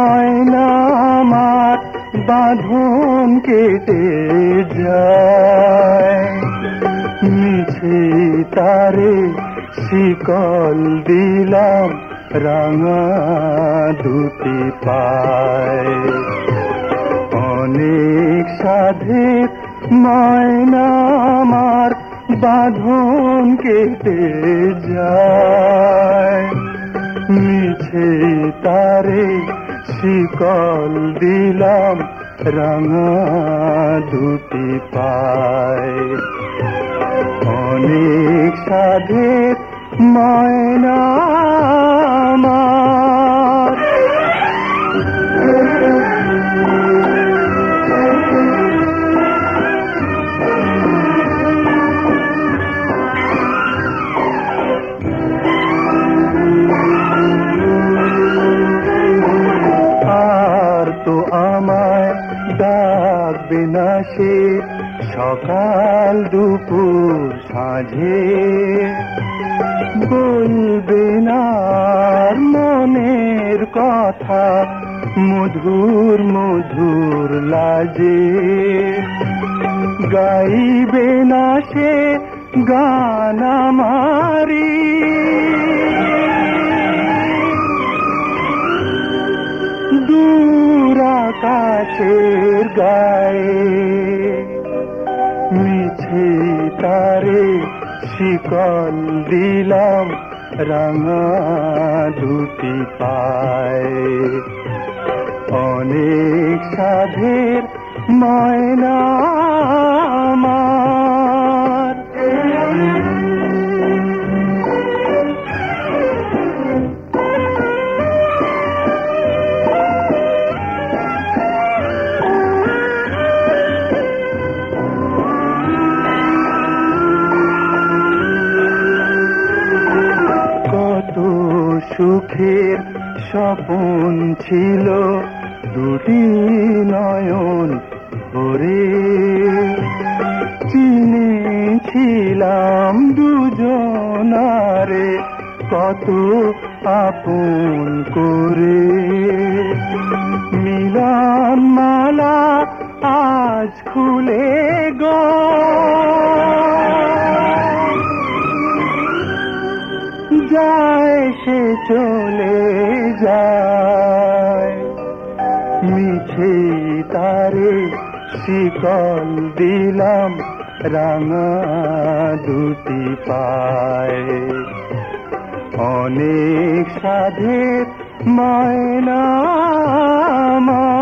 ময়না আমার বাঁধন কেটে যায়, মিছে তারে শিকল দিলাম রাঙা দুটি পায়। অনেক সাধের ময়না আমার বাঁধন কেটে যায়, মিছে তারে শিকল দিলাম রাঙা দুটি পায়। অনেক সাধের ময়না আমার। আর তো আমায় ডাকবে না সে সকাল দুপুর সাঁঝে, বলবে না মনের কথা মধুর মধুর লাজে, গাইবে না সে গান আমারি, দূর আকাশের গায়ে, মিছে তারে শিকল দিলাম রাঙা দুটি পায়। অনেক সাধের ময়না আমার। সুখের স্বপন ছিল দুটি নয়ন ভরে, চিনেছিলাম দুজনারে কত আপন করে। মিলন মালা আজ খুলে গো, যায় সে চলে যায়, মিছে তারে শিকল দিলাম রাঙা দুটি পায়। অনেক সাধের ময়না আমার।